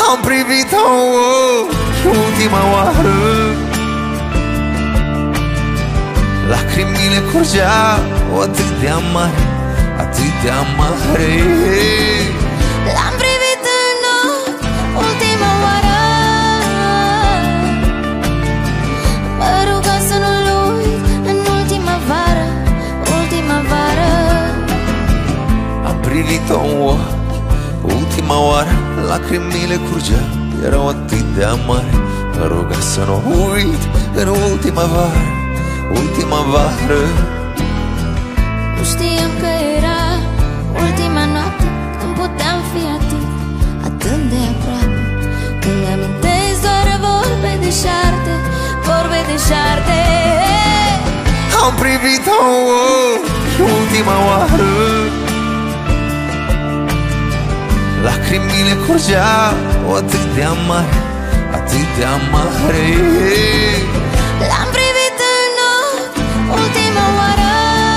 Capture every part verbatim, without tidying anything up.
Am privit-o ultima oară, lacrimile curgeau atât de amare, atât de amare. L-am privit în ochi ultima oară, mă ruga să nu-l uit în ultima vară, ultima vară. Am privit-o în ochi ultima oară, lacrimile curgeau, erau atât de amare. Mă ruga să nu uit în ultima vară, ultima vară. Nu știam că era ultima noapte, când puteam fi atât, atât de aproape. Când mi-amintesc doar vorbe deșarte, vorbe deșarte. Am privit-o ultima oară, lacrimile curgeau atât de amare, atât de amare. L-am privit în ochi ultima oară,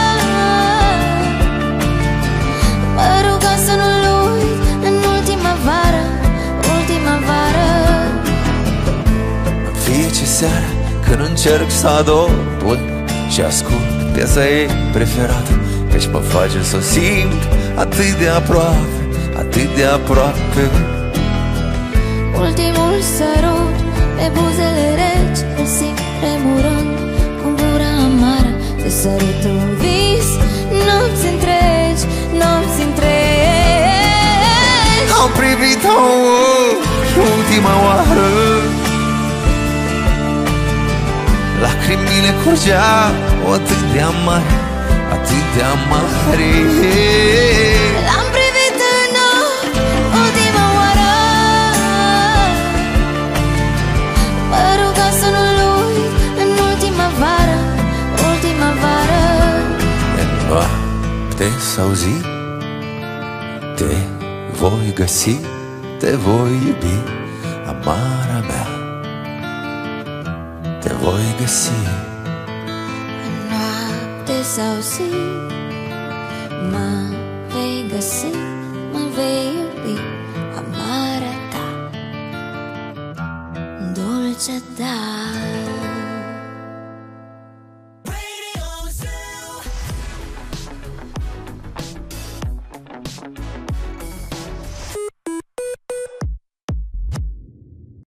mă ruga să nu-l uit în ultima vară, ultima vară. În fiecare seară când încerc să adorm și ascult piesa ei preferată, căci mă face să o simt atât de aproape, atât de aproape. Ultimul sărut pe buzele reci, îl simt tremurând cu gura amară. Te sărut în vis, nopți întregi, nopți întregi. Am privit-o ultima oară, lacrimile curgeau atât de amare, atât de amare. L-am privit în ochi ultima oară, mă ruga să nu-l uit în ultima vară, ultima vară. În noapte sau zi te voi găsi, te voi iubi, amara mea, te voi găsi. În noapte sau zi mă vei găsi, mă vei iubi, amara ta, dulce ta.